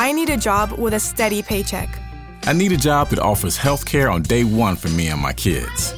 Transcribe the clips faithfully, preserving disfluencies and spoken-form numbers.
I need a job with a steady paycheck. I need a job that offers health care on day one for me and my kids.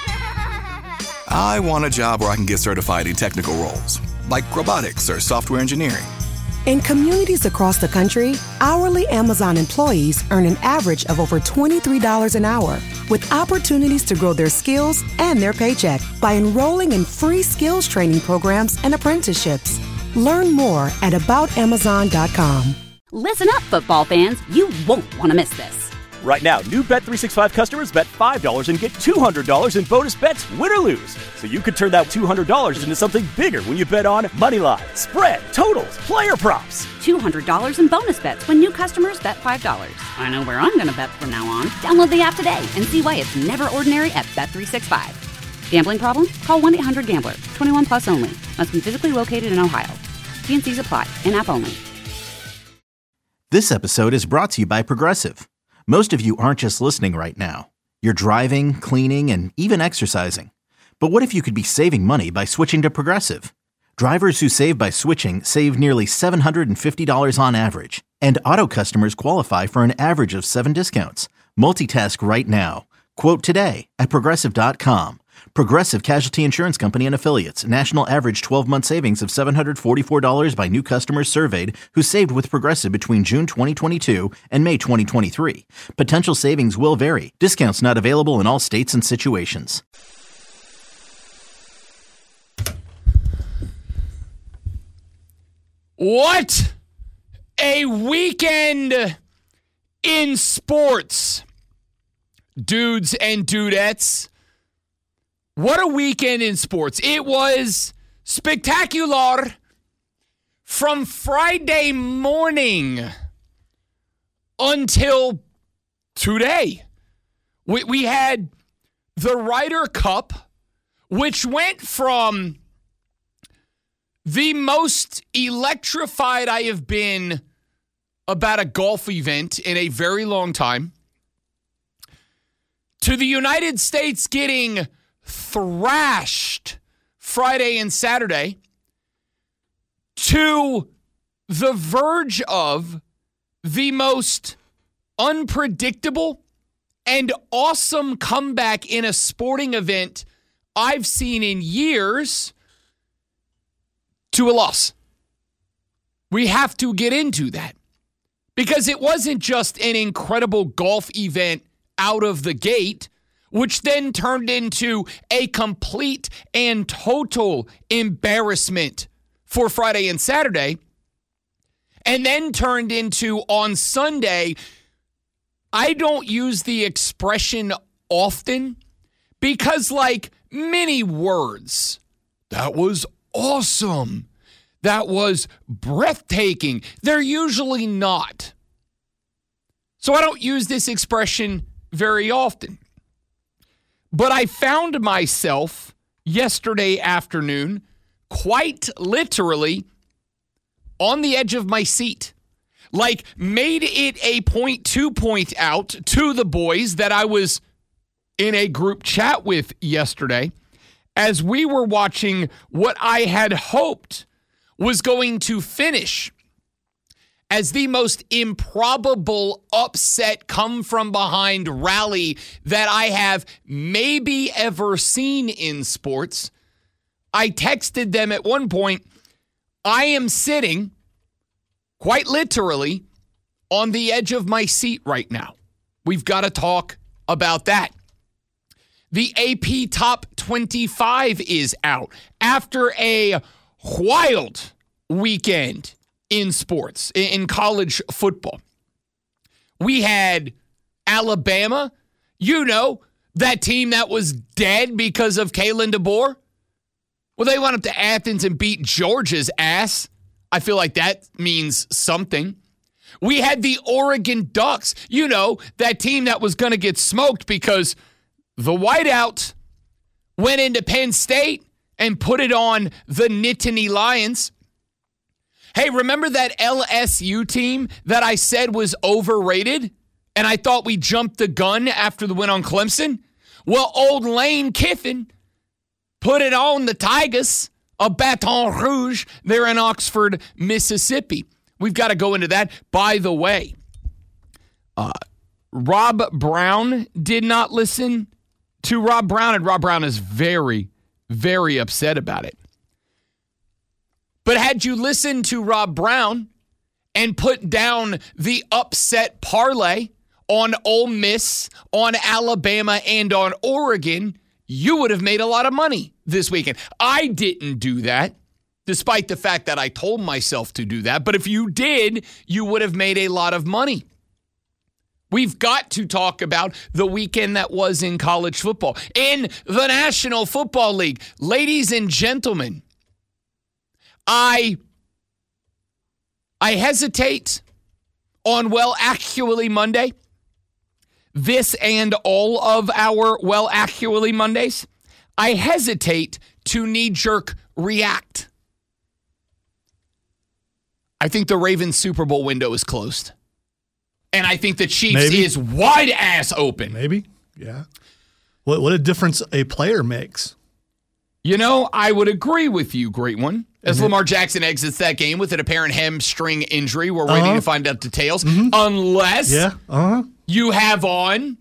I want a job where I can get certified in technical roles, like robotics or software engineering. In communities across the country, hourly Amazon employees earn an average of over twenty-three dollars an hour, with opportunities to grow their skills and their paycheck by enrolling in free skills training programs and apprenticeships. Learn more at about amazon dot com. Listen up, football fans. You won't want to miss this. Right now, new Bet three sixty-five customers bet five dollars and get two hundred dollars in bonus bets, win or lose. So you could turn that two hundred dollars into something bigger when you bet on money line, spread, totals, player props. two hundred dollars in bonus bets when new customers bet five dollars. I know where I'm going to bet from now on. Download the app today and see why it's never ordinary at Bet three sixty-five. Gambling problem? Call one eight hundred gambler. twenty-one plus only. Must be physically located in Ohio. T and C's apply. In-app only. This episode is brought to you by Progressive. Most of you aren't just listening right now. You're driving, cleaning, and even exercising. But what if you could be saving money by switching to Progressive? Drivers who save by switching save nearly seven hundred fifty dollars on average. And auto customers qualify for an average of seven discounts. Multitask right now. Quote today at Progressive dot com. Progressive Casualty Insurance Company and Affiliates. National average twelve-month savings of seven hundred forty-four dollars by new customers surveyed who saved with Progressive between June twenty twenty-two and May twenty twenty-three. Potential savings will vary. Discounts not available in all states and situations. What a weekend in sports, dudes and dudettes. What a weekend in sports. It was spectacular from Friday morning until today. We, we had the Ryder Cup, which went from the most electrified I have been about a golf event in a very long time to the United States getting thrashed Friday and Saturday to the verge of the most unpredictable and awesome comeback in a sporting event I've seen in years to a loss. We have to get into that because it wasn't just an incredible golf event out of the gate, which then turned into a complete and total embarrassment for Friday and Saturday, and then turned into on Sunday. I don't use the expression often because, like many words, that was awesome, that was breathtaking, they're usually not. So I don't use this expression very often. But I found myself yesterday afternoon quite literally on the edge of my seat. Like, made it a point to point out to the boys that I was in a group chat with yesterday as we were watching what I had hoped was going to finish as the most improbable upset come from behind rally that I have maybe ever seen in sports. I texted them at one point, I am sitting quite literally on the edge of my seat right now. We've got to talk about that. The A P Top twenty-five is out after a wild weekend in sports, in college football. We had Alabama, you know, that team that was dead because of Kalen DeBoer. Well, they went up to Athens and beat Georgia's ass. I feel like that means something. We had the Oregon Ducks, you know, that team that was going to get smoked because the whiteout went into Penn State and put it on the Nittany Lions. Hey, remember that L S U team that I said was overrated? And I thought we jumped the gun after the win on Clemson? Well, old Lane Kiffin put it on the Tigers of Baton Rouge there in Oxford, Mississippi. we've got to go into that. By the way, uh, Rob Brown did not listen to Rob Brown, and Rob Brown is very, very upset about it. But had you listened to Rob Brown and put down the upset parlay on Ole Miss, on Alabama, and on Oregon, you would have made a lot of money this weekend. I didn't do that, despite the fact that I told myself to do that. But if you did, you would have made a lot of money. We've got to talk about the weekend that was in college football. In the National Football League, ladies and gentlemen, I, I hesitate on Well Actually Monday, this and all of our Well Actually Mondays, I hesitate to knee-jerk react. I think the Ravens Super Bowl window is closed. And I think the Chiefs Maybe. is wide ass open. Maybe, yeah. What what a difference a player makes. You know, I would agree with you, great one. As mm-hmm. Lamar Jackson exits that game with an apparent hamstring injury, we're uh-huh. waiting to find out details. Mm-hmm. Unless yeah. uh-huh. you have on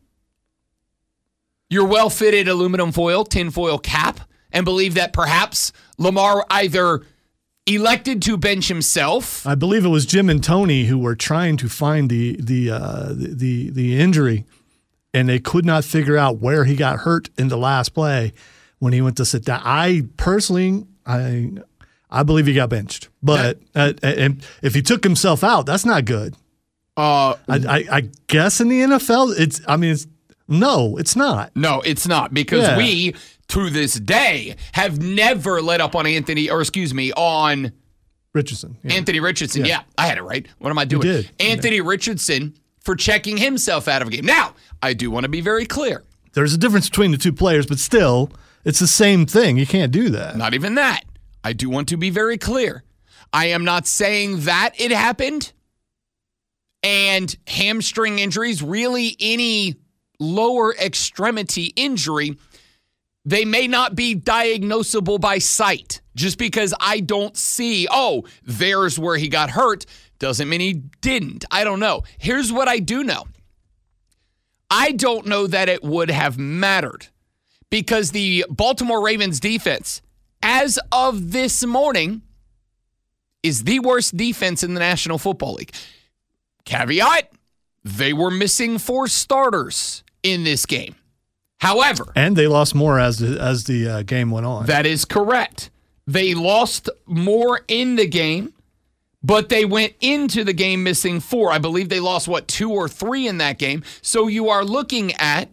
your well-fitted aluminum foil, tinfoil cap, and believe that perhaps Lamar either elected to bench himself. I believe it was Jim and Tony who were trying to find the the uh, the, the the injury, and they could not figure out where he got hurt in the last play when he went to sit down. I personally, I I believe he got benched, but that, uh, and if he took himself out, that's not good. Uh, I, I, I guess in the N F L, it's. I mean, it's no, it's not. No, it's not because yeah. we. to this day, have never let up on Anthony, or excuse me, on Richardson. Yeah. Anthony Richardson. Yeah. yeah, I had it right. What am I doing? You did. Anthony yeah. Richardson for checking himself out of a game. Now, I do want to be very clear. There's a difference between the two players, but still, it's the same thing. You can't do that. Not even that. I do want to be very clear. I am not saying that it happened. And hamstring injuries, really any lower extremity injury, they may not be diagnosable by sight. Just because I don't see, oh, there's where he got hurt, doesn't mean he didn't. I don't know. Here's what I do know. I don't know that it would have mattered because the Baltimore Ravens defense, as of this morning, is the worst defense in the National Football League. Caveat, they were missing four starters in this game. However, and they lost more as the, as the uh, game went on. That is correct. They lost more in the game, but they went into the game missing four. I believe they lost, what, two or three in that game. So you are looking at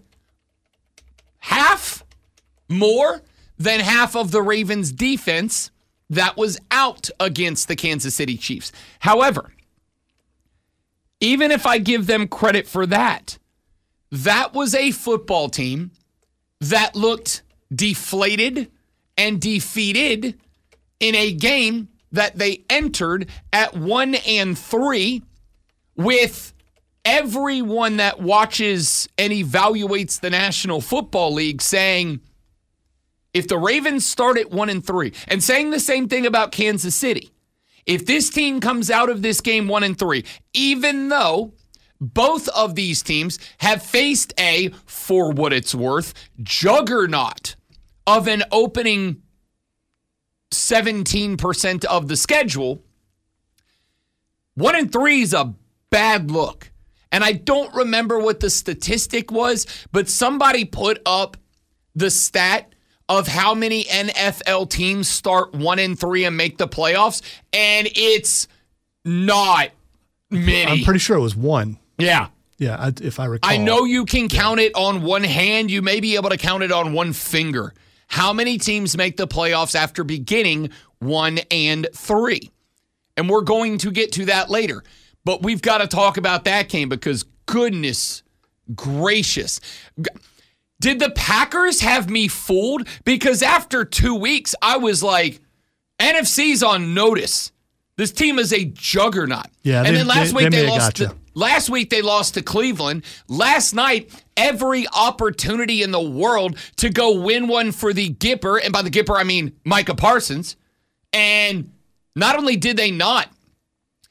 half more than half of the Ravens' defense that was out against the Kansas City Chiefs. However, even if I give them credit for that, that was a football team that looked deflated and defeated in a game that they entered at one and three, with everyone that watches and evaluates the National Football League saying, if the Ravens start at one and three, and saying the same thing about Kansas City, if this team comes out of this game one and three, even though both of these teams have faced a, for what it's worth, juggernaut of an opening seventeen percent of the schedule, one and three is a bad look. And I don't remember what the statistic was, but somebody put up the stat of how many N F L teams start one and three and make the playoffs, and it's not many. I'm pretty sure it was one. Yeah. Yeah, I, if I recall. I know you can count it on one hand. You may be able to count it on one finger. How many teams make the playoffs after beginning one and three? And we're going to get to that later. But we've got to talk about that game because goodness gracious. Did the Packers have me fooled? Because after two weeks, I was like, N F C's on notice. This team is a juggernaut. Yeah, and they, then last they, week they, they lost gotcha. to, last week they lost to Cleveland. Last night, every opportunity in the world to go win one for the Gipper, and by the Gipper I mean Micah Parsons. And not only did they not,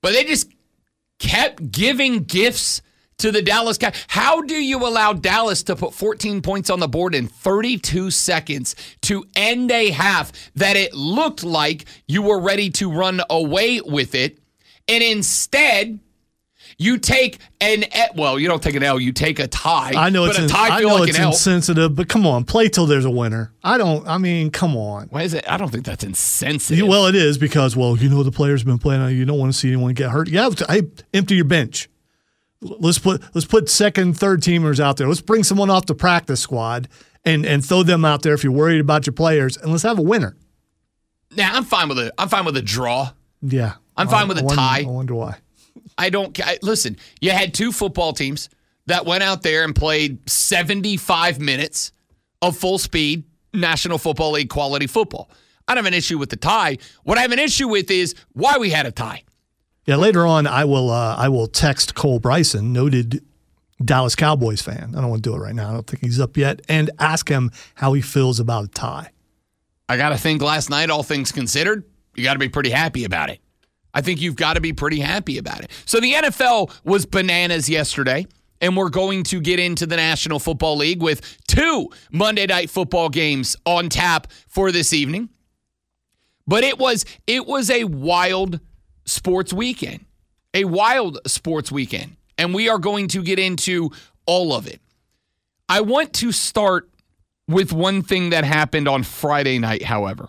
But they just kept giving gifts to the Dallas Cow. How do you allow Dallas to put fourteen points on the board in thirty-two seconds to end a half that it looked like you were ready to run away with it? And instead, you take an well, you don't take an L, you take a tie. I know but it's a in, tie I feel know like it's an L. insensitive, but come on, play till there's a winner. I don't. I mean, come on. Why is it? I don't think that's insensitive. Well, it is because well, you know the players have been playing. You don't want to see anyone get hurt. Yeah, I empty your bench. Let's put let's put second, third teamers out there. Let's bring someone off the practice squad and and throw them out there if you're worried about your players, and let's have a winner. Now I'm fine with a I'm fine with a draw. Yeah, I'm fine I, with a I wonder, tie. I wonder why. I don't I, listen. You had two football teams that went out there and played seventy-five minutes of full speed National Football League quality football. I don't have an issue with the tie. What I have an issue with is why we had a tie. Yeah, later on, I will uh, I will text Cole Bryson, noted Dallas Cowboys fan. I don't want to do it right now. I don't think he's up yet, and ask him how he feels about a tie. I got to think last night, all things considered, you got to be pretty happy about it. I think you've got to be pretty happy about it. So the N F L was bananas yesterday, and we're going to get into the National Football League with two Monday Night Football games on tap for this evening. But it was it was a wild sports weekend, a wild sports weekend, and we are going to get into all of it. I want to start with one thing that happened on Friday night, however.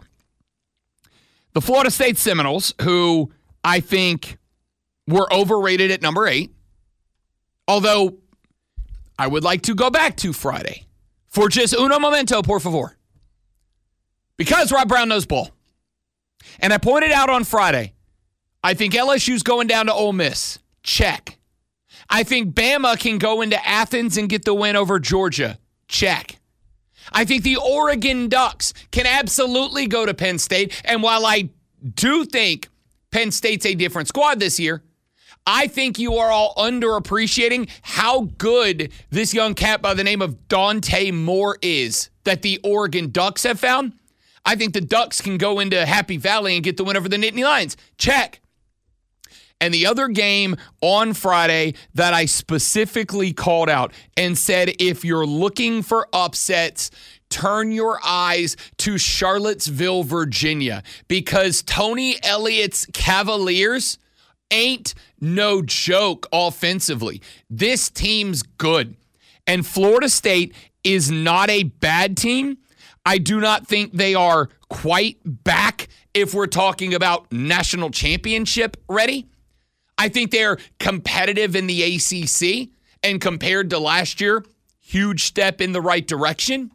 The Florida State Seminoles, who I think were overrated at number eight, although I would like to go back to Friday for just uno momento, por favor, because Rob Brown knows ball. And I pointed out on Friday, I think L S U's going down to Ole Miss. Check. I think Bama can go into Athens and get the win over Georgia. Check. I think the Oregon Ducks can absolutely go to Penn State. And while I do think Penn State's a different squad this year, I think you are all underappreciating how good this young cat by the name of Dante Moore is that the Oregon Ducks have found. I think the Ducks can go into Happy Valley and get the win over the Nittany Lions. Check. And the other game on Friday that I specifically called out and said, if you're looking for upsets, turn your eyes to Charlottesville, Virginia, because Tony Elliott's Cavaliers ain't no joke offensively. This team's good. And Florida State is not a bad team. I do not think they are quite back if we're talking about national championship ready. I think they're competitive in the A C C, and compared to last year, huge step in the right direction.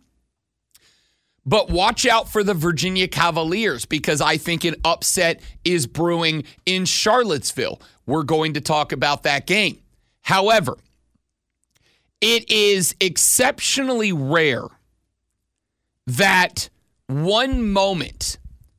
But watch out for the Virginia Cavaliers, because I think an upset is brewing in Charlottesville. We're going to talk about that game. However, it is exceptionally rare that one moment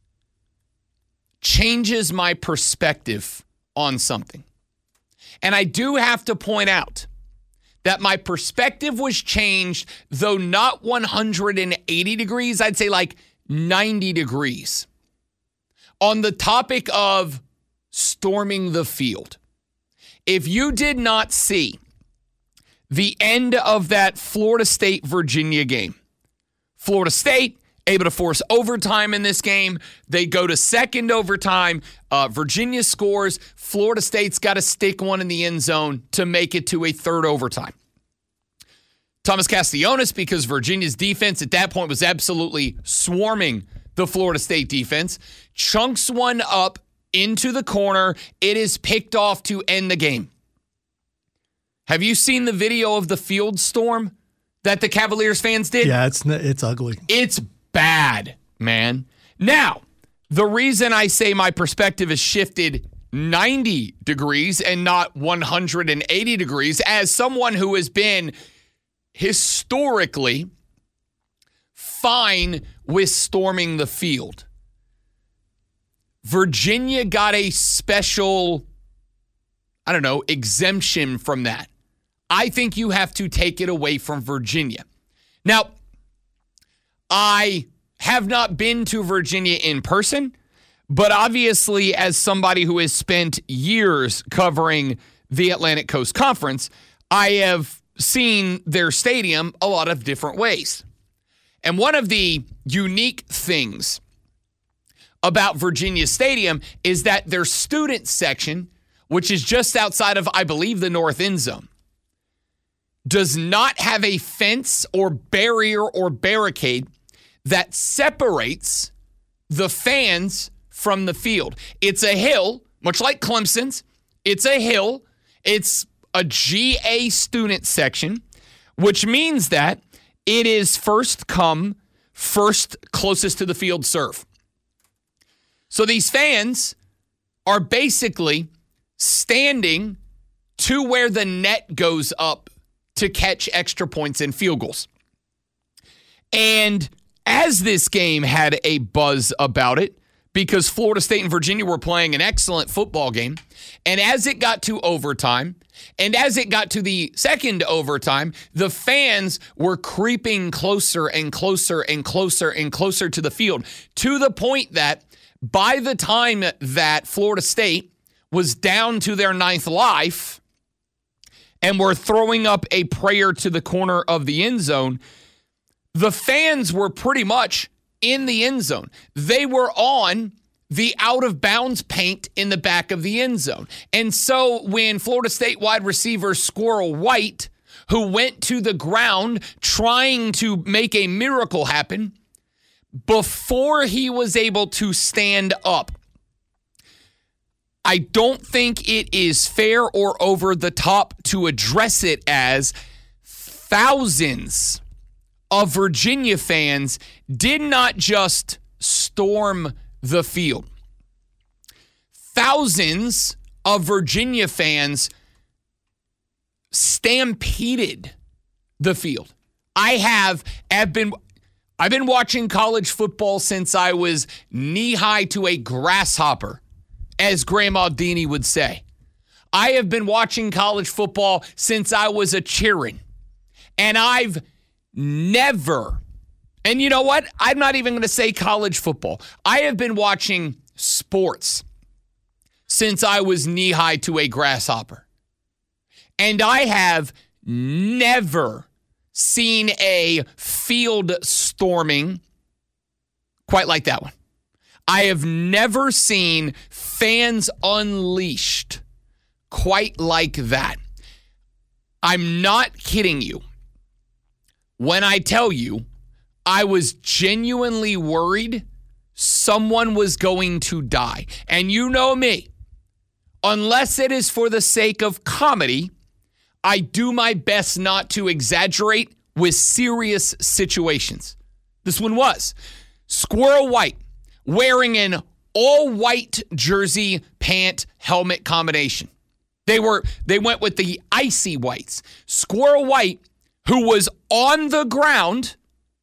changes my perspective on something. And I do have to point out that my perspective was changed, though not one hundred eighty degrees, I'd say like ninety degrees, on the topic of storming the field. If you did not see the end of that Florida State-Virginia game, Florida State able to force overtime in this game. They go to second overtime. Uh, Virginia scores. Florida State's got to stick one in the end zone to make it to a third overtime. Thomas Castellanos, because Virginia's defense at that point was absolutely swarming the Florida State defense, chunks one up into the corner. It is picked off to end the game. Have you seen the video of the field storm that the Cavaliers fans did? Yeah, it's it's ugly. It's bad, man. Now, the reason I say my perspective has shifted ninety degrees and not one hundred eighty degrees, as someone who has been historically fine with storming the field, Virginia got a special, I don't know, exemption from that. I think you have to take it away from Virginia. Now, I have not been to Virginia in person, But obviously, as somebody who has spent years covering the Atlantic Coast Conference, I have seen their stadium a lot of different ways. And one of the unique things about Virginia Stadium is that their student section, which is just outside of, I believe, the north end zone, does not have a fence or barrier or barricade that separates the fans from the field. It's a hill, much like Clemson's. It's a hill. It's a G A student section, which means that it is first come, first closest to the field serve. So these fans are basically standing to where the net goes up to catch extra points and field goals. And as this game had a buzz about it, because Florida State and Virginia were playing an excellent football game, and as it got to overtime, and as it got to the second overtime, the fans were creeping closer and closer and closer and closer to the field, to the point that by the time that Florida State was down to their ninth life and were throwing up a prayer to the corner of the end zone, the fans were pretty much in the end zone. They were on the out-of-bounds paint in the back of the end zone. And so when Florida State wide receiver Squirrel White, who went to the ground trying to make a miracle happen, before he was able to stand up, I don't think it is fair or over the top to address it as thousands of Virginia fans did not just storm the field. Thousands of Virginia fans stampeded the field. I have, have been I've been watching college football since I was knee-high to a grasshopper, as Grandma Deanie would say. I have been watching college football since I was a cheering. And I've never, and you know what? I'm not even going to say college football. I have been watching sports since I was knee-high to a grasshopper. And I have never seen a field storming quite like that one. I have never seen fans unleashed quite like that. I'm not kidding you when I tell you I was genuinely worried someone was going to die. And you know me, unless it is for the sake of comedy, I do my best not to exaggerate with serious situations. This one was Squirrel White wearing an all-white jersey, pant, helmet combination. They were they went with the icy whites. Squirrel White, who was on the ground,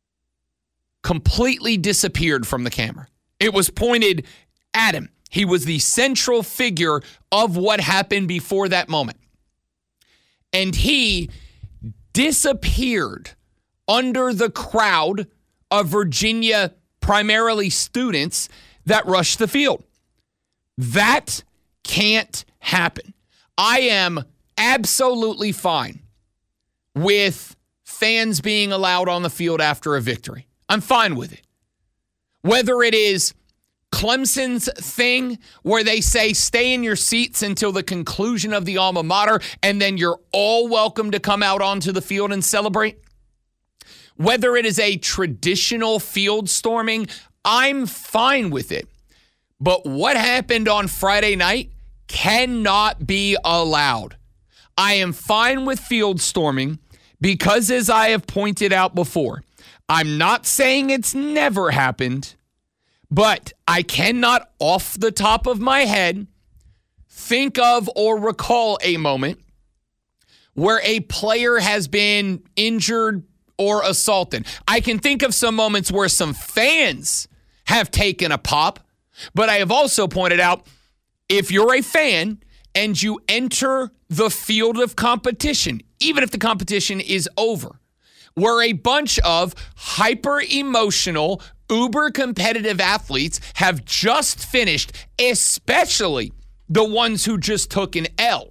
completely disappeared from the camera. It was pointed at him. He was the central figure of what happened before that moment. And he disappeared under the crowd of Virginia, primarily students, that rushed the field. That can't happen. I am absolutely fine with fans being allowed on the field after a victory. I'm fine with it. Whether it is Clemson's thing where they say stay in your seats until the conclusion of the alma mater and then you're all welcome to come out onto the field and celebrate. Whether it is a traditional field storming, I'm fine with it. But what happened on Friday night cannot be allowed. I am fine with field storming because, as I have pointed out before, I'm not saying it's never happened, but I cannot, off the top of my head, think of or recall a moment where a player has been injured or assaulted. I can think of some moments where some fans have taken a pop, but I have also pointed out, if you're a fan and you enter the field of competition, even if the competition is over, where a bunch of hyper-emotional, uber competitive athletes have just finished, especially the ones who just took an L.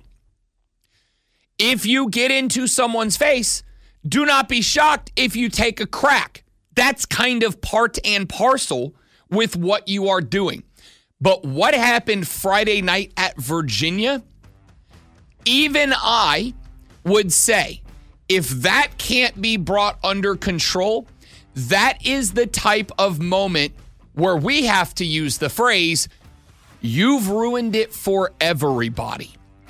If you get into someone's face, do not be shocked if you take a crack. That's kind of part and parcel with what you are doing. But what happened Friday night at Virginia? Even I would say, if that can't be brought under control, that is the type of moment where we have to use the phrase, you've ruined it for everybody.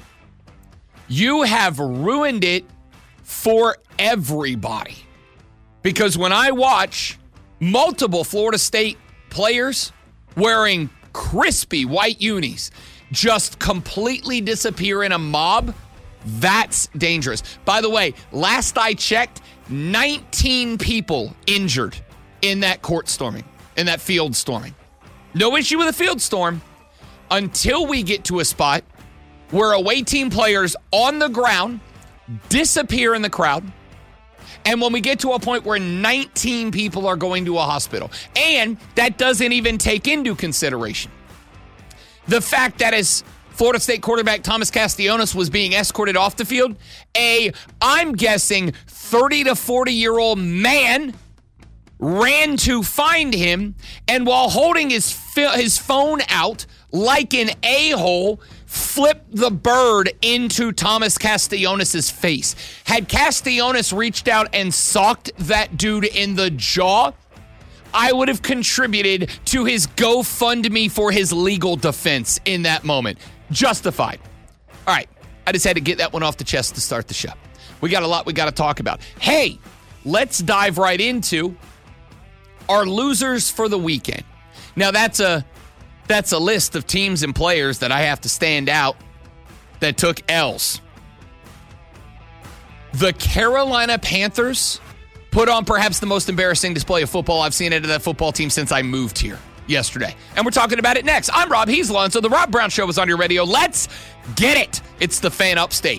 You have ruined it for everybody. Because when I watch multiple Florida State players wearing crispy white unis just completely disappear in a mob, that's dangerous. By the way, last I checked, nineteen people injured in that court storming, in that field storming. No issue with a field storm until we get to a spot where away team players on the ground disappear in the crowd. And when we get to a point where nineteen people are going to a hospital, and that doesn't even take into consideration the fact that as Florida State quarterback Thomas Castellanos was being escorted off the field, a, I'm guessing, thirty to forty-year-old man ran to find him, and while holding his fi- his phone out like an a-hole, flipped the bird into Thomas Castellanos' face. Had Castellanos reached out and socked that dude in the jaw, I would have contributed to his GoFundMe for his legal defense in that moment. Justified. All right, I just had to get that one off the chest to start the show. We got a lot we got to talk about. Hey, let's dive right into our losers for the weekend. Now, that's a that's a list of teams and players that I have to stand out that took L's. The Carolina Panthers put on perhaps the most embarrassing display of football I've seen out of that football team since I moved here yesterday. And we're talking about it next. I'm Rob Heasla, and so the Rob Brown Show is on your radio. Let's get it. It's the Fan Upstate.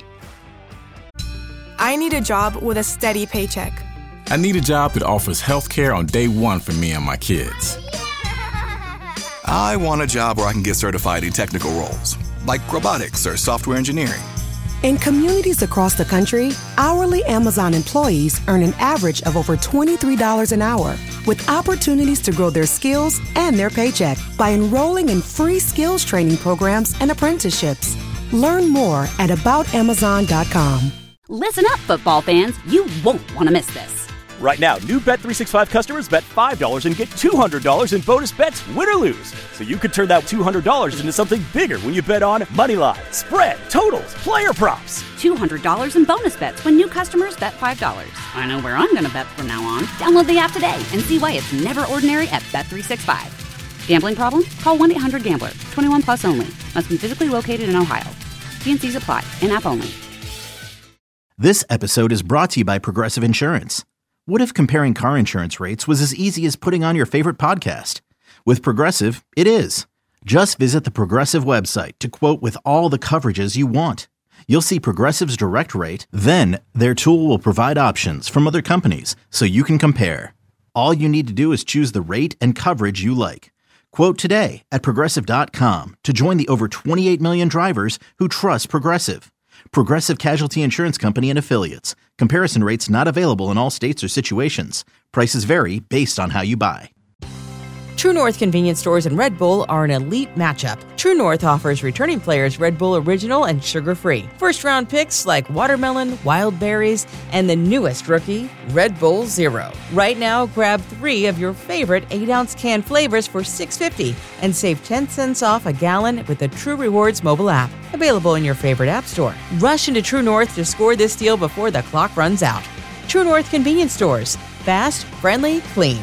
I need a job with a steady paycheck. I need a job that offers health care on day one for me and my kids. I want a job where I can get certified in technical roles, like robotics or software engineering. In communities across the country, hourly Amazon employees earn an average of over twenty-three dollars an hour, with opportunities to grow their skills and their paycheck by enrolling in free skills training programs and apprenticeships. Learn more at about amazon dot com. Listen up, football fans. You won't want to miss this. Right now, new Bet three sixty-five customers bet five dollars and get two hundred dollars in bonus bets, win or lose. So you could turn that two hundred dollars into something bigger when you bet on moneyline, spread, totals, player props. two hundred dollars in bonus bets when new customers bet five dollars. I know where I'm going to bet from now on. Download the app today and see why it's never ordinary at Bet three sixty-five. Gambling problem? Call one eight hundred gambler. twenty-one plus only. Must be physically located in Ohio. T and C's apply. In-app only. This episode is brought to you by Progressive Insurance. What if comparing car insurance rates was as easy as putting on your favorite podcast? With Progressive, it is. Just visit the Progressive website to quote with all the coverages you want. You'll see Progressive's direct rate, then their tool will provide options from other companies so you can compare. All you need to do is choose the rate and coverage you like. Quote today at Progressive dot com to join the over twenty-eight million drivers who trust Progressive. Progressive Casualty Insurance Company and Affiliates. Comparison rates not available in all states or situations. Prices vary based on how you buy. True North convenience stores and Red Bull are an elite matchup. True North offers returning players Red Bull Original and sugar-free. First-round picks like watermelon, wild berries, and the newest rookie, Red Bull Zero. Right now, grab three of your favorite eight-ounce can flavors for six dollars and fifty cents and save ten cents off a gallon with the True Rewards mobile app. Available in your favorite app store. Rush into True North to score this deal before the clock runs out. True North convenience stores. Fast, friendly, clean.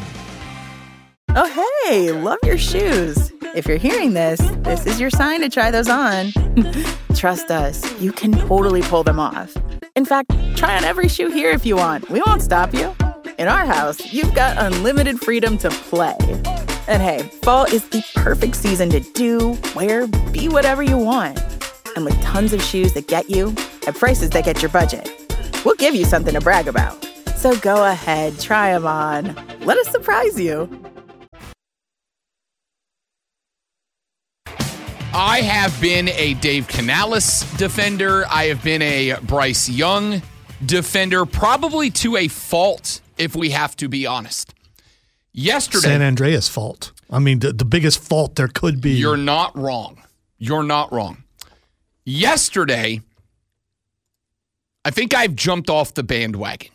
Oh, hey, love your shoes. If you're hearing this, this is your sign to try those on. Trust us, you can totally pull them off. In fact, try on every shoe here if you want. We won't stop you. In our house, you've got unlimited freedom to play. And hey, fall is the perfect season to do, wear, be whatever you want. And with tons of shoes that get you at prices that get your budget, we'll give you something to brag about. So go ahead, try them on. Let us surprise you. I have been a Dave Canales defender. I have been a Bryce Young defender, probably to a fault, if we have to be honest. Yesterday, San Andreas fault. I mean, the, the biggest fault there could be. You're not wrong. You're not wrong. Yesterday, I think I've jumped off the bandwagon.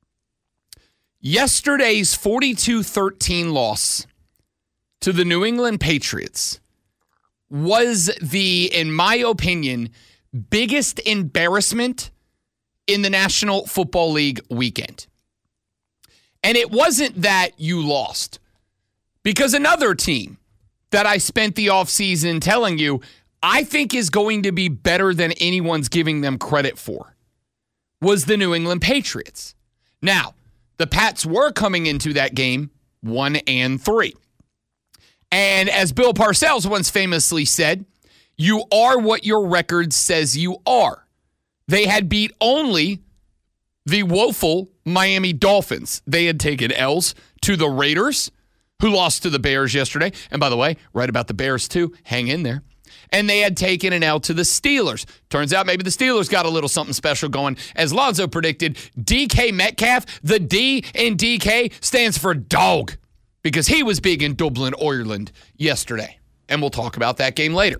Yesterday's forty-two thirteen loss to the New England Patriots was the, in my opinion, biggest embarrassment in the National Football League weekend. And it wasn't that you lost, because another team that I spent the offseason telling you I think is going to be better than anyone's giving them credit for was the New England Patriots. Now, the Pats were coming into that game one and three. And as Bill Parcells once famously said, you are what your record says you are. They had beat only the woeful Miami Dolphins. They had taken L's to the Raiders, who lost to the Bears yesterday. And by the way, right about the Bears too, hang in there. And they had taken an L to the Steelers. Turns out maybe the Steelers got a little something special going. As Lonzo predicted, D K Metcalf, the D in D K stands for dog, because he was big in Dublin, Ireland yesterday. And we'll talk about that game later.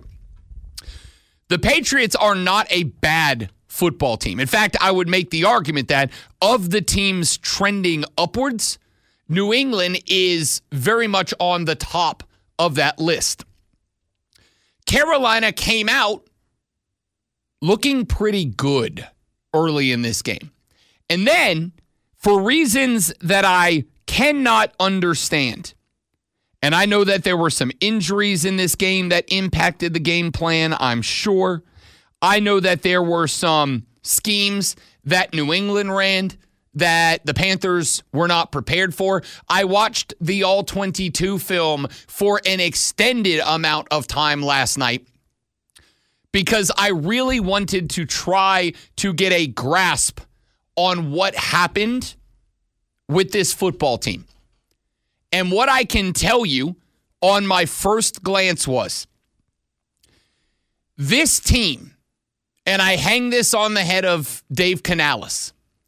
The Patriots are not a bad football team. In fact, I would make the argument that of the teams trending upwards, New England is very much on the top of that list. Carolina came out looking pretty good early in this game. And then, for reasons that I cannot understand, and I know that there were some injuries in this game that impacted the game plan, I'm sure. I know that there were some schemes that New England ran that the Panthers were not prepared for. I watched the All twenty-two film for an extended amount of time last night because I really wanted to try to get a grasp on what happened with this football team. And what I can tell you on my first glance was this team, and I hang this on the head of Dave Canales,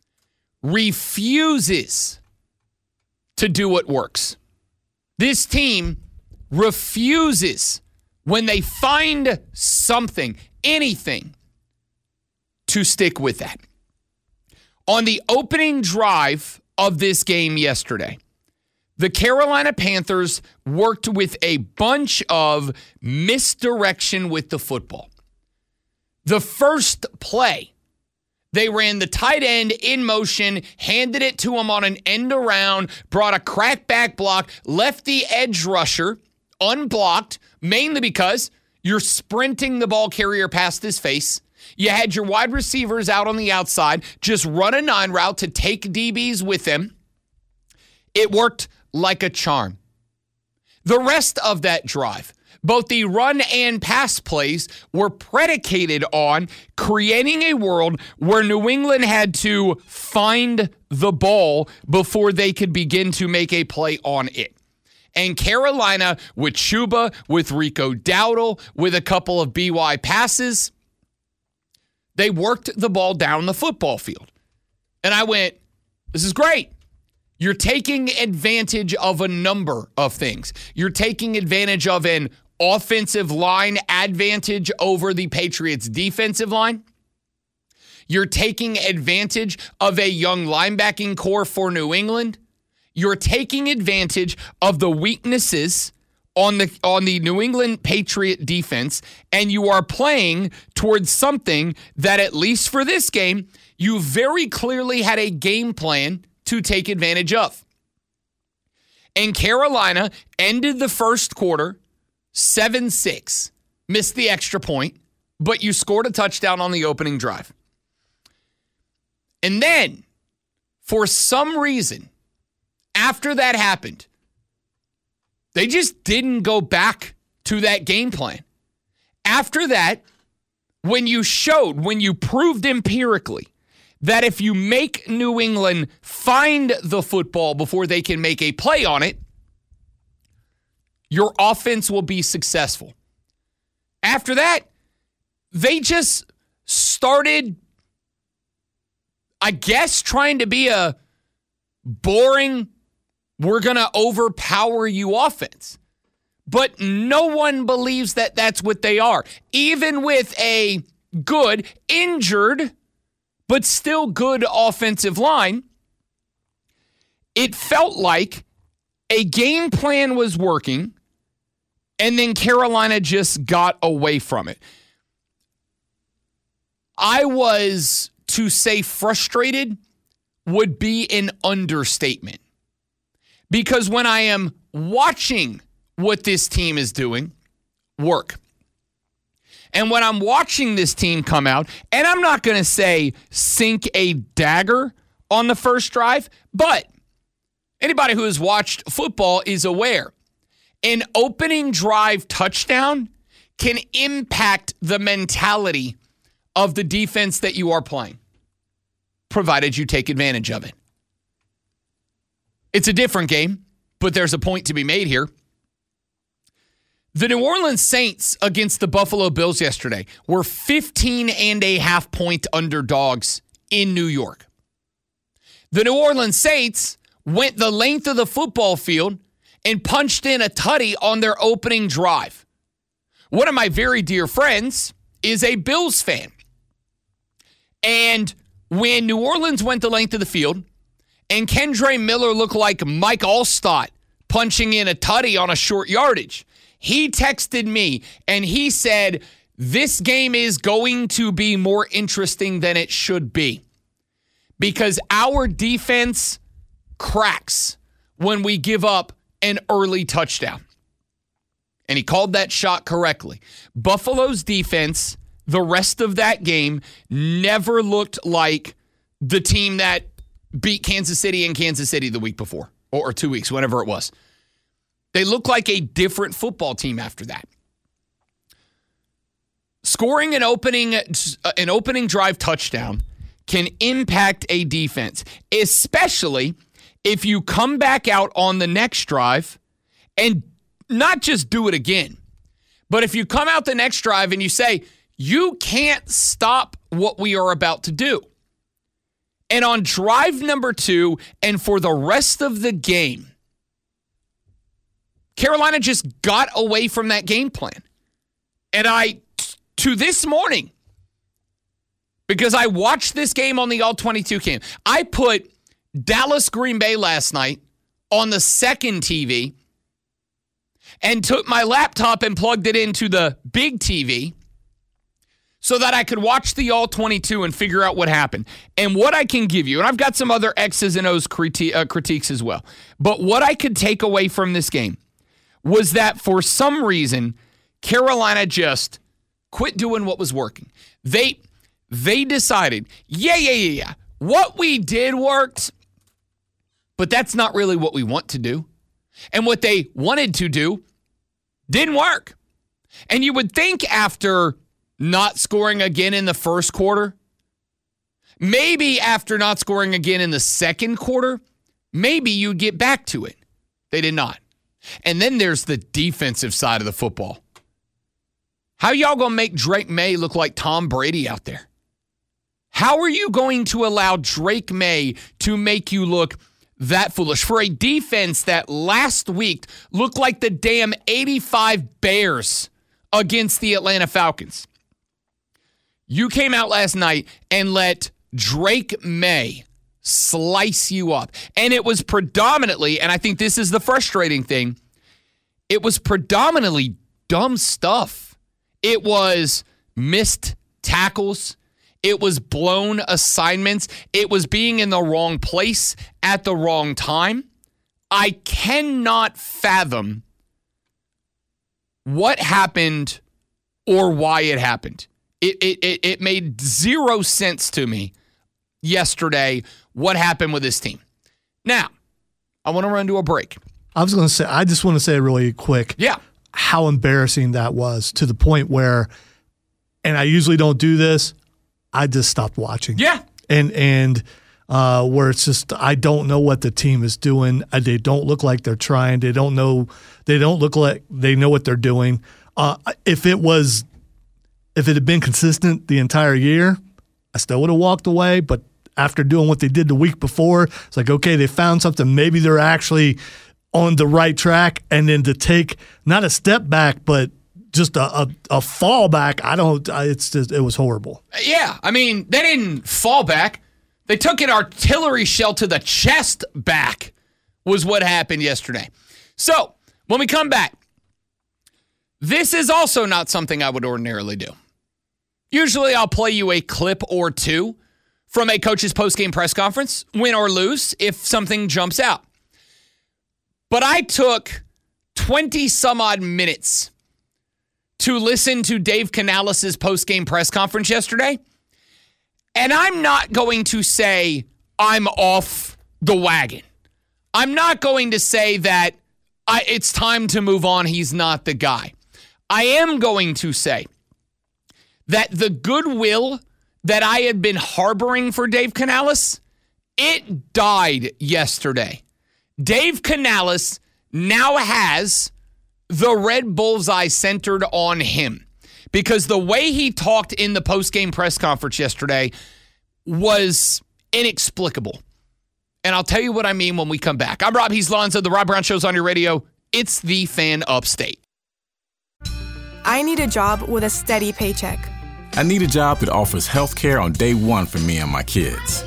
refuses to do what works. This team refuses, when they find something, anything, to stick with that. On the opening drive of this game yesterday, the Carolina Panthers worked with a bunch of misdirection with the football. The first play, they ran the tight end in motion, handed it to him on an end around, brought a crackback block, left the edge rusher unblocked, mainly because you're sprinting the ball carrier past his face. You had your wide receivers out on the outside, just run a nine route to take D Bs with them. It worked like a charm. The rest of that drive, both the run and pass plays, were predicated on creating a world where New England had to find the ball before they could begin to make a play on it. And Carolina, with Chuba, with Rico Dowdle, with a couple of B Y passes, they worked the ball down the football field. And I went, this is great. You're taking advantage of a number of things. You're taking advantage of an offensive line advantage over the Patriots' defensive line. You're taking advantage of a young linebacking core for New England. You're taking advantage of the weaknesses on the on the New England Patriot defense, and you are playing towards something that, at least for this game, you very clearly had a game plan to take advantage of. And Carolina ended the first quarter seven six, missed the extra point, but you scored a touchdown on the opening drive. And then, for some reason, after that happened, they just didn't go back to that game plan. After that, when you showed, when you proved empirically that if you make New England find the football before they can make a play on it, your offense will be successful. After that, they just started, I guess, trying to be a boring, we're going to overpower you offense. But no one believes that that's what they are. Even with a good, injured, but still good offensive line, it felt like a game plan was working, and then Carolina just got away from it. I was, to say frustrated, would be an understatement. Because when I am watching what this team is doing work, and when I'm watching this team come out, and I'm not going to say sink a dagger on the first drive, but anybody who has watched football is aware an opening drive touchdown can impact the mentality of the defense that you are playing, provided you take advantage of it. It's a different game, but there's a point to be made here. The New Orleans Saints against the Buffalo Bills yesterday were fifteen and a half point underdogs in New York. The New Orleans Saints went the length of the football field and punched in a tutty on their opening drive. One of my very dear friends is a Bills fan. And when New Orleans went the length of the field and Kendre Miller looked like Mike Allstott punching in a tutty on a short yardage, he texted me and he said, this game is going to be more interesting than it should be because our defense cracks when we give up an early touchdown. And he called that shot correctly. Buffalo's defense, the rest of that game, never looked like the team that beat Kansas City and Kansas City the week before, or, or two weeks, whatever it was. They look like a different football team after that. Scoring an opening, an opening drive touchdown can impact a defense, especially if you come back out on the next drive and not just do it again, but if you come out the next drive and you say, you can't stop what we are about to do. And on drive number two, and for the rest of the game, Carolina just got away from that game plan. And I, to this morning, because I watched this game on the All twenty-two cam, I put Dallas Green Bay last night on the second T V and took my laptop and plugged it into the big T V so that I could watch the All twenty-two and figure out what happened. And what I can give you, and I've got some other X's and O's criti- uh, critiques as well, but what I could take away from this game was that for some reason, Carolina just quit doing what was working. They, they decided, yeah, yeah, yeah, yeah, what we did worked, but that's not really what we want to do. And what they wanted to do didn't work. And you would think after not scoring again in the first quarter, maybe after not scoring again in the second quarter, maybe you'd get back to it. They did not. And then there's the defensive side of the football. How y'all going to make Drake May look like Tom Brady out there? How are you going to allow Drake May to make you look that foolish for a defense that last week looked like the damn eighty-five Bears against the Atlanta Falcons? You came out last night and let Drake May slice you up. And it was predominantly, and I think this is the frustrating thing, it was predominantly dumb stuff. It was missed tackles. It was blown assignments. It was being in the wrong place at the wrong time. I cannot fathom what happened or why it happened. It, it, it, it made zero sense to me yesterday what happened with this team. Now, I want to run to a break. I was going to say, I just want to say really quick yeah. how embarrassing that was, to the point where, and I usually don't do this, I just stopped watching. Yeah. And, and uh, where it's just, I don't know what the team is doing. They don't look like they're trying. They don't know, they don't look like they know what they're doing. Uh, if it was if it had been consistent the entire year, I still would have walked away. But after doing what they did the week before, it's like, okay, they found something. Maybe they're actually on the right track. And then to take not a step back, but just a, a, a fall back, I don't, it's just, it was horrible. Yeah. I mean, they didn't fall back. They took an artillery shell to the chest back was what happened yesterday. So when we come back, this is also not something I would ordinarily do. Usually I'll play you a clip or two from a coach's postgame press conference, win or lose, if something jumps out. But I took twenty some odd minutes to listen to Dave Canales' postgame press conference yesterday. And I'm not going to say I'm off the wagon. I'm not going to say that I, it's time to move on. He's not the guy. I am going to say that the goodwill that I had been harboring for Dave Canales, it died yesterday. Dave Canales now has the red bullseye centered on him because the way he talked in the post-game press conference yesterday was inexplicable. And I'll tell you what I mean when we come back. I'm Rob Heaslonzo. The Rob Brown Show's on your radio. It's the Fan Upstate. I need a job with a steady paycheck. I need a job that offers health care on day one for me and my kids.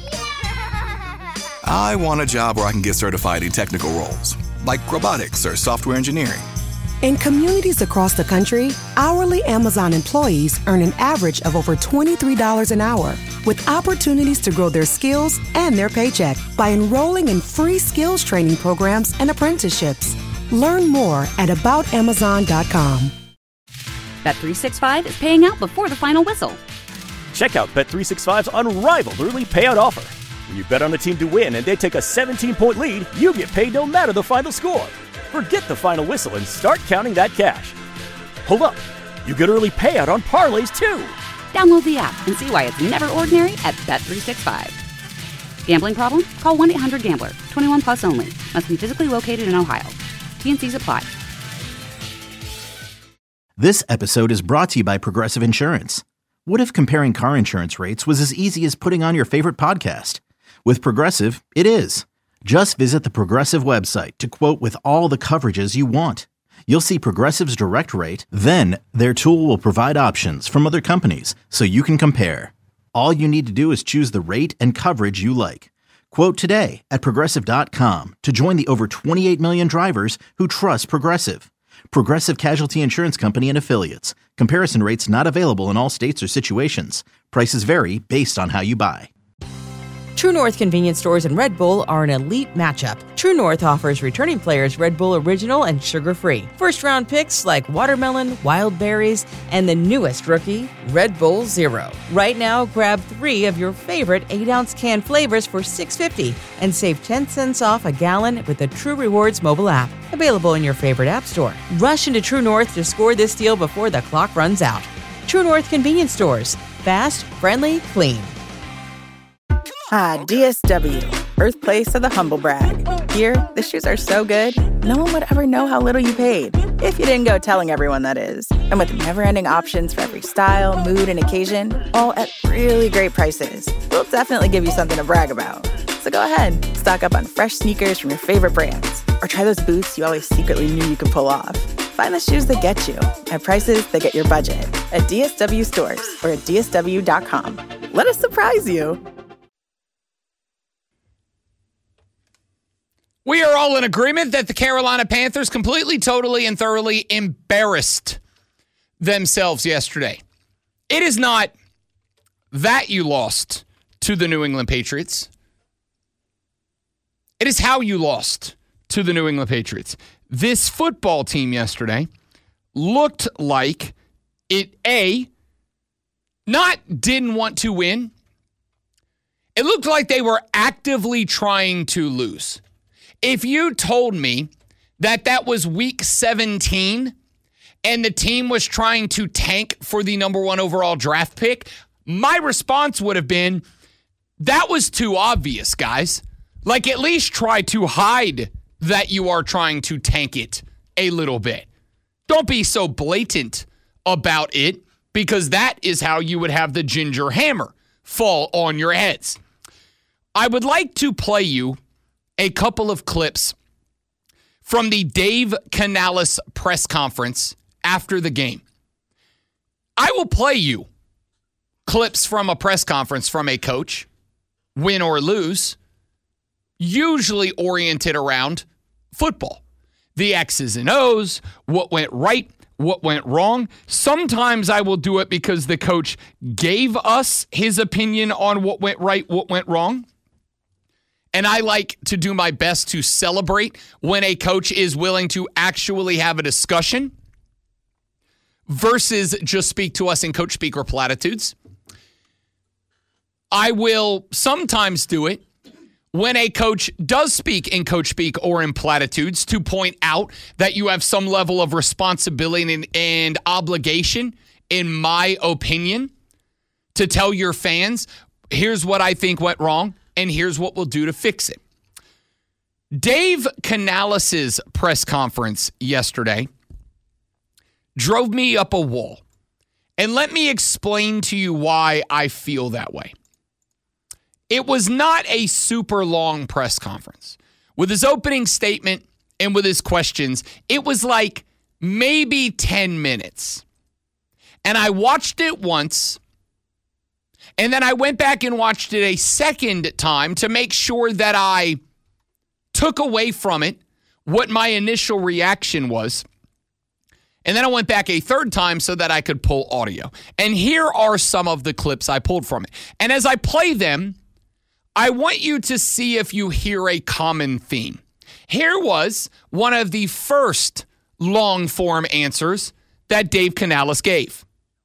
I want a job where I can get certified in technical roles, like robotics or software engineering. In communities across the country, hourly Amazon employees earn an average of over twenty-three dollars an hour, with opportunities to grow their skills and their paycheck by enrolling in free skills training programs and apprenticeships. Learn more at about amazon dot com. Bet three sixty-five is paying out before the final whistle. Check out Bet three sixty-five's unrivaled early payout offer. When you bet on a team to win and they take a seventeen-point lead, you get paid no matter the final score. Forget the final whistle and start counting that cash. Hold up. You get early payout on parlays, too. Download the app and see why it's never ordinary at Bet three sixty-five. Gambling problem? Call one eight hundred gambler. twenty-one plus only. Must be physically located in Ohio. T N Cs apply. This episode is brought to you by Progressive Insurance. What if comparing car insurance rates was as easy as putting on your favorite podcast? With Progressive, it is. Just visit the Progressive website to quote with all the coverages you want. You'll see Progressive's direct rate, then their tool will provide options from other companies so you can compare. All you need to do is choose the rate and coverage you like. Quote today at Progressive dot com to join the over twenty-eight million drivers who trust Progressive. Progressive Casualty Insurance Company and Affiliates. Comparison rates not available in all states or situations. Prices vary based on how you buy. True North convenience stores and Red Bull are an elite matchup. True North offers returning players Red Bull Original and sugar-free. First-round picks like watermelon, wild berries, and the newest rookie, Red Bull Zero. Right now, grab three of your favorite eight-ounce can flavors for six dollars and fifty cents and save ten cents off a gallon with the True Rewards mobile app. Available in your favorite app store. Rush into True North to score this deal before the clock runs out. True North convenience stores. Fast, friendly, clean. Ah, D S W, birthplace of the humble brag. Here, the shoes are so good, no one would ever know how little you paid. If you didn't go telling everyone, that is. And with never-ending options for every style, mood, and occasion, all at really great prices, we'll definitely give you something to brag about. So go ahead, stock up on fresh sneakers from your favorite brands, or try those boots you always secretly knew you could pull off. Find the shoes that get you at prices that get your budget at D S W stores or at D S W dot com. Let us surprise you. We are all in agreement that the Carolina Panthers completely, totally, and thoroughly embarrassed themselves yesterday. It is not that you lost to the New England Patriots. It is how you lost to the New England Patriots. This football team yesterday looked like it, A, not didn't want to win. It looked like they were actively trying to lose. If you told me that that was week seventeen and the team was trying to tank for the number one overall draft pick, my response would have been, that was too obvious, guys. Like, at least try to hide that you are trying to tank it a little bit. Don't be so blatant about it, because that is how you would have the ginger hammer fall on your heads. I would like to play you a couple of clips from the Dave Canales press conference after the game. I will play you clips from a press conference from a coach, win or lose, usually oriented around football. The X's and O's, what went right, what went wrong. Sometimes I will do it because the coach gave us his opinion on what went right, what went wrong. And I like to do my best to celebrate when a coach is willing to actually have a discussion versus just speak to us in coach speak or platitudes. I will sometimes do it when a coach does speak in coach speak or in platitudes to point out that you have some level of responsibility and, and obligation, in my opinion, to tell your fans, here's what I think went wrong, and here's what we'll do to fix it. Dave Canales' press conference yesterday drove me up a wall. And let me explain to you why I feel that way. It was not a super long press conference. With his opening statement and with his questions, it was like maybe ten minutes. And I watched it once, and then I went back and watched it a second time to make sure that I took away from it what my initial reaction was. And then I went back a third time so that I could pull audio. And here are some of the clips I pulled from it. And as I play them, I want you to see if you hear a common theme. Here was one of the first long-form answers that Dave Canales gave.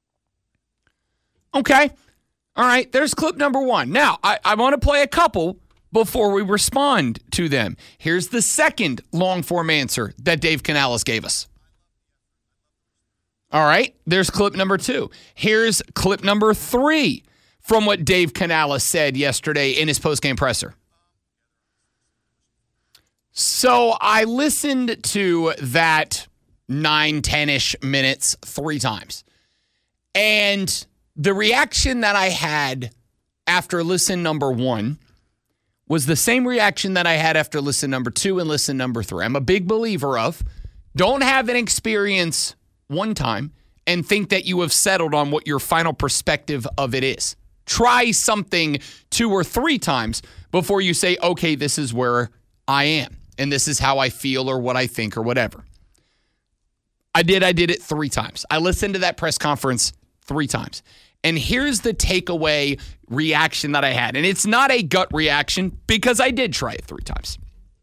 Okay. All right. There's clip number one. Now, I, I want to play a couple before we respond to them. Here's the second long-form answer that Dave Canales gave us. All right. There's clip number two. Here's clip number three from what Dave Canales said yesterday in his postgame presser. So I listened to that nine, ten-ish minutes three times. And the reaction that I had after listen number one was the same reaction that I had after listen number two and listen number three. I'm a big believer of don't have an experience one time and think that you have settled on what your final perspective of it is. Try something two or three times before you say, okay, this is where I am, and this is how I feel or what I think or whatever. I did, I did it three times. I listened to that press conference three times. And here's the takeaway reaction that I had. And it's not a gut reaction because I did try it three times.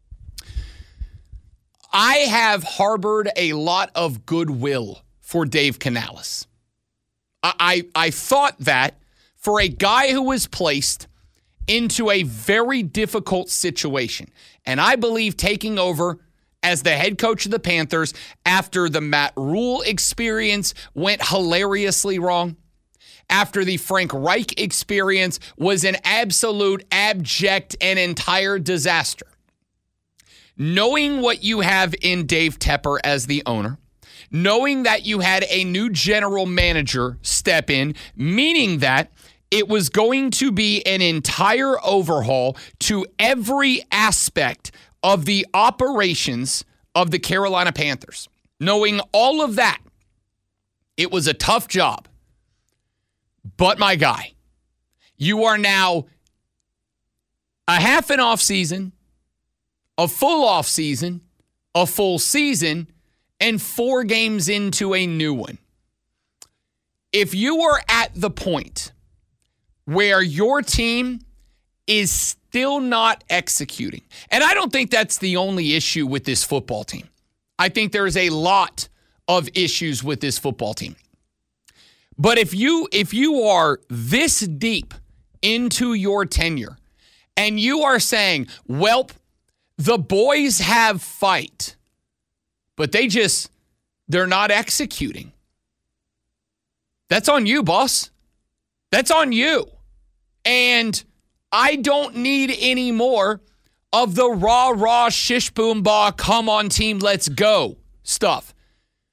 I have harbored a lot of goodwill for Dave Canales. I, I, I thought that for a guy who was placed into a very difficult situation, and I believe taking over as the head coach of the Panthers after the Matt Rule experience went hilariously wrong, after the Frank Reich experience was an absolute, abject, and entire disaster. Knowing what you have in Dave Tepper as the owner, knowing that you had a new general manager step in, meaning that it was going to be an entire overhaul to every aspect of the operations of the Carolina Panthers. Knowing all of that, it was a tough job. But my guy, you are now a half an off season, a full off season, a full season, and four games into a new one. If you are at the point where your team is still not executing, and I don't think that's the only issue with this football team. I think there is a lot of issues with this football team. But if you if you are this deep into your tenure and you are saying, well, the boys have fight, but they just, they're not executing. That's on you, boss. That's on you. And I don't need any more of the rah, rah, shish, boom, bah, come on team, let's go stuff.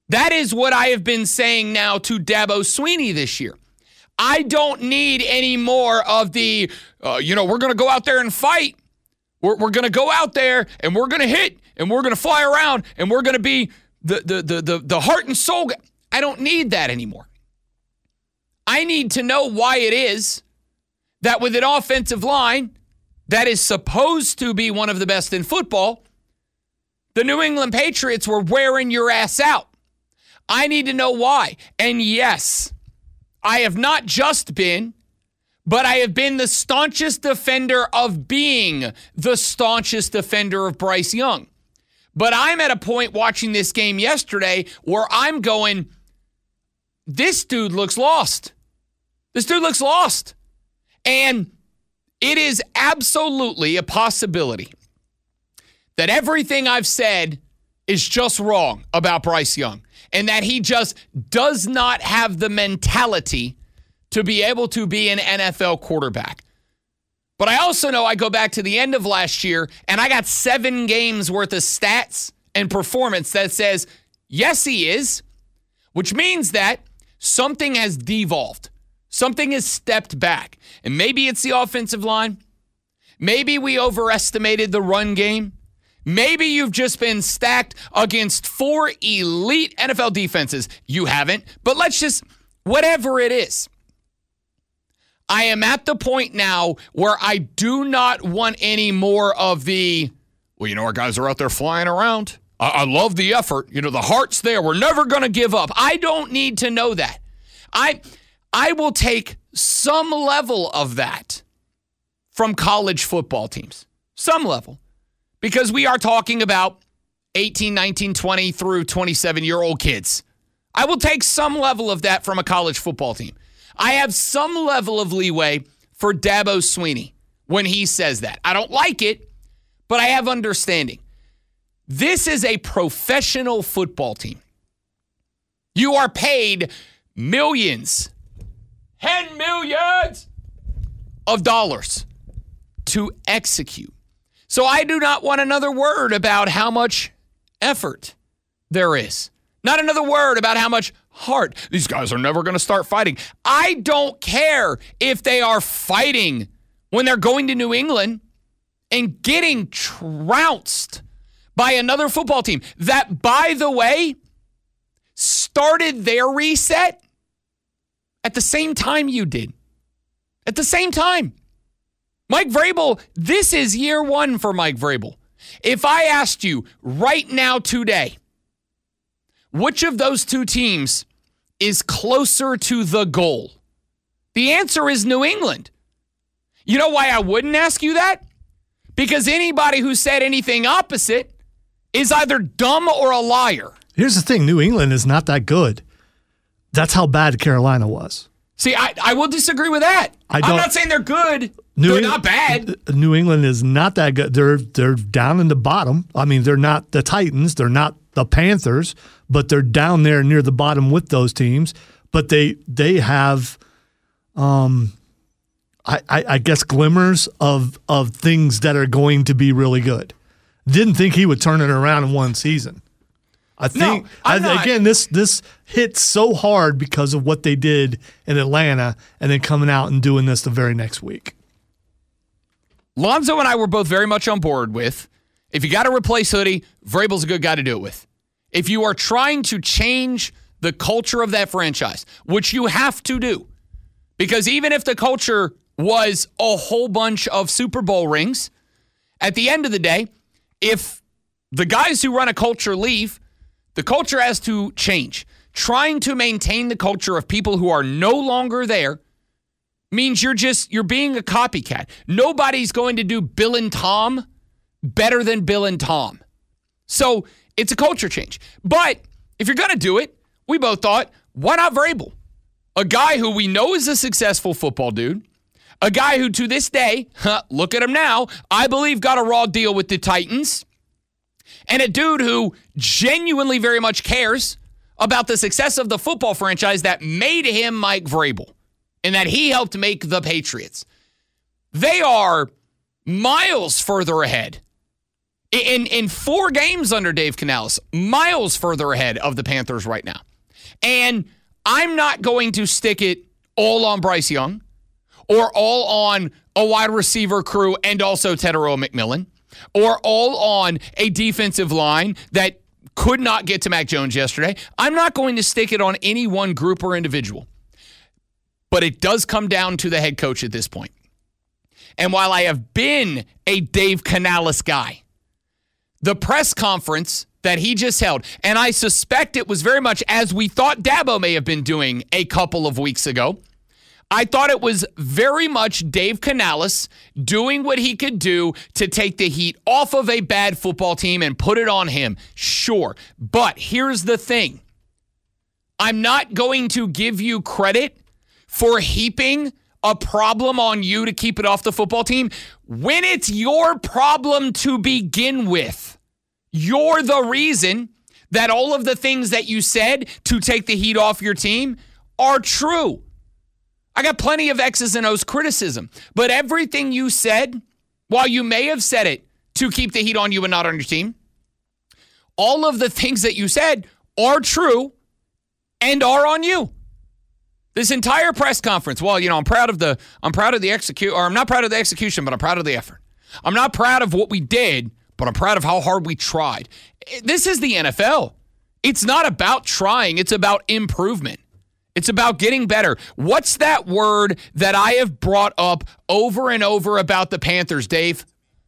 That is what I have been saying now to Dabo Swinney this year. I don't need any more of the, uh, you know, we're going to go out there and fight. We're, we're going to go out there and we're going to hit and we're going to fly around and we're going to be the, the, the, the, the heart and soul. I don't need that anymore. I need to know why it is that with an offensive line that is supposed to be one of the best in football, the New England Patriots were wearing your ass out. I need to know why. And yes, I have not just been, but I have been the staunchest defender of being the staunchest defender of Bryce Young. But I'm at a point watching this game yesterday where I'm going, this dude looks lost. This dude looks lost. And it is absolutely a possibility that everything I've said is just wrong about Bryce Young. And that he just does not have the mentality to be able to be an N F L quarterback. But I also know I go back to the end of last year, and I got seven games worth of stats and performance that says, yes, he is, which means that something has devolved. Something has stepped back. And maybe it's the offensive line. Maybe we overestimated the run game. Maybe you've just been stacked against four elite N F L defenses. You haven't, but let's just, whatever it is. I am at the point now where I do not want any more of the, well, you know, our guys are out there flying around. I, I love the effort. You know, the heart's there. We're never going to give up. I don't need to know that. I, I will take some level of that from college football teams. Some level. Because we are talking about eighteen, nineteen, twenty through twenty-seven-year-old kids. I will take some level of that from a college football team. I have some level of leeway for Dabo Swinney when he says that. I don't like it, but I have understanding. This is a professional football team. You are paid millions, ten millions of dollars to execute. So I do not want another word about how much effort there is. Not another word about how much heart. These guys are never going to start fighting. I don't care if they are fighting when they're going to New England and getting trounced by another football team that, by the way, started their reset at the same time you did. At the same time. Mike Vrabel, this is year one for Mike Vrabel. If I asked you right now today, which of those two teams is closer to the goal? The answer is New England. You know why I wouldn't ask you that? Because anybody who said anything opposite is either dumb or a liar. Here's the thing. New England is not that good. That's how bad Carolina was. See, I, I will disagree with that. I don't, I'm not saying they're good. New they're Eng- not bad. New England is not that good. They're they're down in the bottom. I mean, they're not the Titans. They're not the Panthers, but they're down there near the bottom with those teams. But they they have, um, I, I, I guess, glimmers of of things that are going to be really good. Didn't think he would turn it around in one season. I think no, I, again this this hit so hard because of what they did in Atlanta, and then coming out and doing this the very next week. Lonzo and I were both very much on board with, if you got to replace Hoodie, Vrabel's a good guy to do it with. If you are trying to change the culture of that franchise, which you have to do, because even if the culture was a whole bunch of Super Bowl rings, at the end of the day, if the guys who run a culture leave, the culture has to change. Trying to maintain the culture of people who are no longer there means you're just, you're being a copycat. Nobody's going to do Bill and Tom better than Bill and Tom. So it's a culture change. But if you're going to do it, we both thought, why not Vrabel? A guy who we know is a successful football dude. A guy who to this day, huh, look at him now, I believe got a raw deal with the Titans. And a dude who genuinely very much cares about the success of the football franchise that made him Mike Vrabel and that he helped make the Patriots. They are miles further ahead In, in four games under Dave Canales, miles further ahead of the Panthers right now. And I'm not going to stick it all on Bryce Young or all on a wide receiver crew and also Tetairoa McMillan or all on a defensive line that could not get to Mac Jones yesterday. I'm not going to stick it on any one group or individual. But it does come down to the head coach at this point. And while I have been a Dave Canales guy, the press conference that he just held, and I suspect it was very much as we thought Dabo may have been doing a couple of weeks ago, I thought it was very much Dave Canales doing what he could do to take the heat off of a bad football team and put it on him. Sure. But here's the thing. I'm not going to give you credit for heaping a problem on you to keep it off the football team when it's your problem to begin with. You're the reason that all of the things that you said to take the heat off your team are true. I got plenty of X's and O's criticism, but everything you said, while you may have said it to keep the heat on you and not on your team, all of the things that you said are true and are on you. This entire press conference, well, you know, I'm proud of the, I'm proud of the execute, or I'm not proud of the execution, but I'm proud of the effort. I'm not proud of what we did, but I'm proud of how hard we tried. This is the N F L. It's not about trying. It's about improvement. It's about getting better. What's that word that I have brought up over and over about the Panthers, Dave?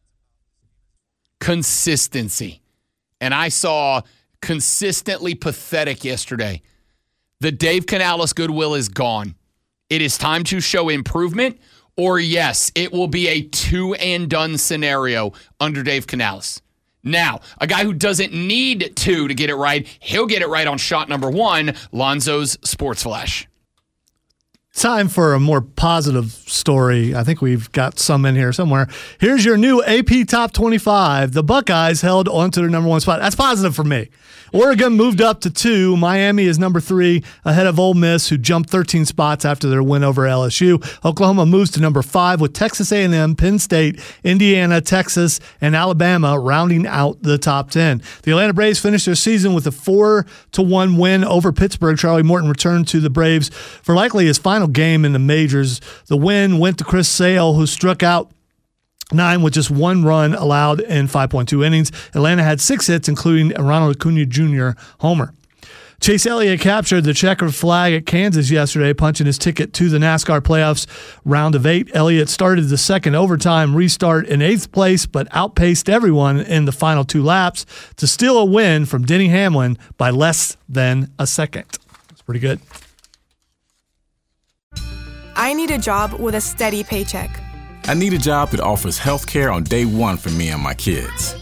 Consistency. And I saw consistently pathetic yesterday. The Dave Canales goodwill is gone. It is time to show improvement, or yes, it will be a two-and-done scenario under Dave Canales. Now, a guy who doesn't need two to get it right, he'll get it right on shot number one, Lonzo's Sports Flash. Time for a more positive story. I think we've got some in here somewhere. Here's your new A P Top twenty-five. The Buckeyes held onto their number one spot. That's positive for me. Oregon moved up to two. Miami is number three, ahead of Ole Miss, who jumped thirteen spots after their win over L S U. Oklahoma moves to number five with Texas A and M, Penn State, Indiana, Texas, and Alabama rounding out the top ten. The Atlanta Braves finished their season with a four to one win over Pittsburgh. Charlie Morton returned to the Braves for likely his final game in the majors. The win went to Chris Sale, who struck out nine with just one run allowed in five point two innings. Atlanta had six hits, including a Ronald Acuna Junior homer. Chase Elliott captured the checkered flag at Kansas yesterday, punching his ticket to the NASCAR playoffs round of eight. Elliott started the second overtime restart in eighth place, but outpaced everyone in the final two laps to steal a win from Denny Hamlin by less than a second. That's pretty good. I need a job with a steady paycheck. I need a job that offers health care on day one for me and my kids.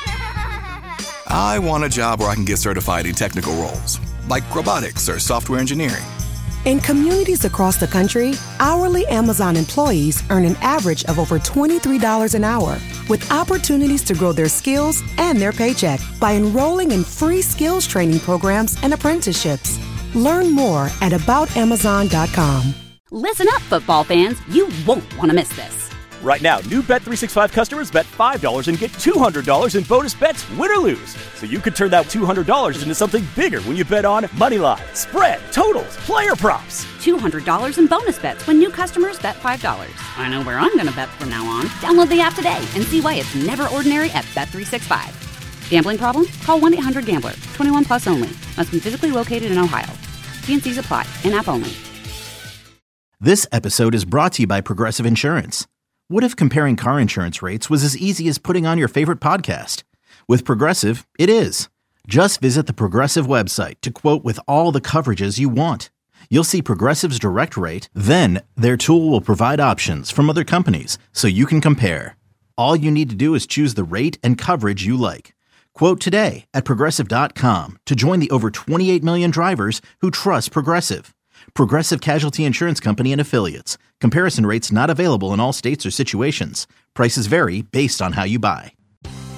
I want a job where I can get certified in technical roles, like robotics or software engineering. In communities across the country, hourly Amazon employees earn an average of over twenty-three dollars an hour, with opportunities to grow their skills and their paycheck by enrolling in free skills training programs and apprenticeships. Learn more at about amazon dot com. Listen up, football fans. You won't want to miss this. Right now, new Bet three sixty-five customers bet five dollars and get two hundred dollars in bonus bets, win or lose. So you could turn that two hundred dollars into something bigger when you bet on money line, spread, totals, player props. two hundred dollars in bonus bets when new customers bet five dollars. I know where I'm going to bet from now on. Download the app today and see why it's never ordinary at Bet three sixty-five. Gambling problem? Call one eight hundred gambler. twenty-one plus only. Must be physically located in Ohio. T and C's apply. In-app only. This episode is brought to you by Progressive Insurance. What if comparing car insurance rates was as easy as putting on your favorite podcast? With Progressive, it is. Just visit the Progressive website to quote with all the coverages you want. You'll see Progressive's direct rate, then their tool will provide options from other companies so you can compare. All you need to do is choose the rate and coverage you like. Quote today at Progressive dot com to join the over twenty-eight million drivers who trust Progressive. Progressive Casualty Insurance Company and Affiliates. Comparison rates not available in all states or situations. Prices vary based on how you buy.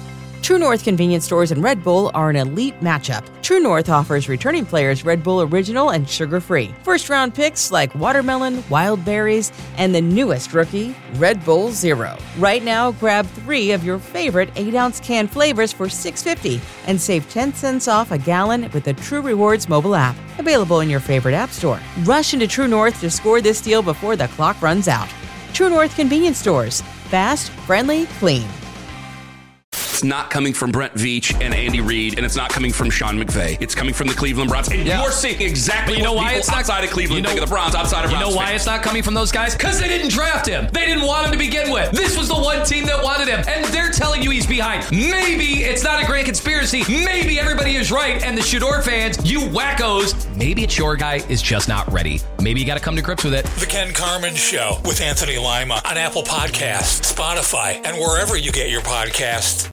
True North convenience stores and Red Bull are an elite matchup. True North offers returning players Red Bull Original and sugar-free. First-round picks like watermelon, wild berries, and the newest rookie, Red Bull Zero. Right now, grab three of your favorite eight-ounce can flavors for six dollars and fifty cents and save ten cents off a gallon with the True Rewards mobile app. Available in your favorite app store. Rush into True North to score this deal before the clock runs out. True North convenience stores. Fast, friendly, clean. It's not coming from Brent Veach and Andy Reid, and it's not coming from Sean McVay. It's coming from the Cleveland Browns. And yeah. you're seeing exactly you know what why people it's not, outside of Cleveland you know, think of the Browns, outside of You Browns know why fans. it's not coming from those guys? Because they didn't draft him. They didn't want him to begin with. This was the one team that wanted him, and they're telling you he's behind. Maybe it's not a grand conspiracy. Maybe everybody is right, and the Shador fans, you wackos, maybe it's your guy is just not ready. Maybe you got to come to grips with it. The Ken Carman Show with Anthony Lima on Apple Podcasts, Spotify, and wherever you get your podcasts.